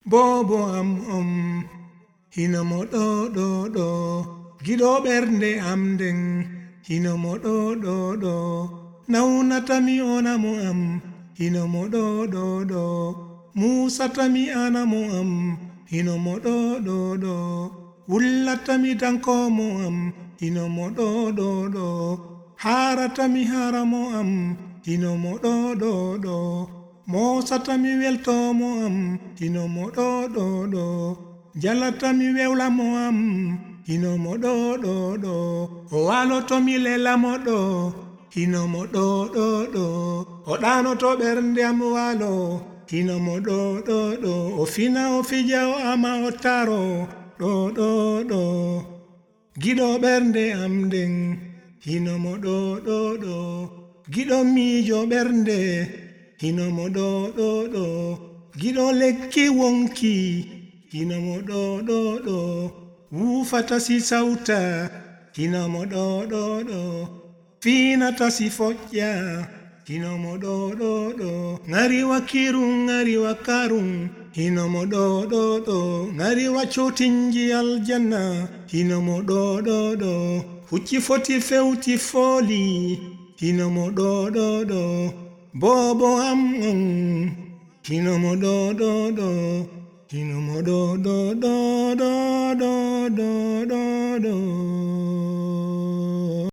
bobo am hino mo ɗo giɗo ɓernde am nden hino mo ɗo nawnatami onamo am hino mo ɗo musatami anamo am hino mo ɗo wullatami dankomo am hino mo ɗo haratami haramo am hino mo ɗo mosatami weltomo am hino mo ɗo jalatami wewlamo am hino mo ɗo o walotomi lelamo ɗo hino mo ɗo o ɗanoto ɓernde am walo hino mo ɗo o fina o fija o ama o taro ɗo giɗo ɓernde am nden hino mo ɗo giɗo miijo ɓernde hino mo ɗo giɗo lekki wonki hino mo ɗo wufata si sawta hino mo ɗo finata si foƴƴa hino mo ɗo ngari wakirum ngari wakarum hino mo ɗo ngari waccotinji aljanna hino mo ɗo hucci foti fewti fooli hino mo ɗo bobo am hino mo ɗo hino mo ɗo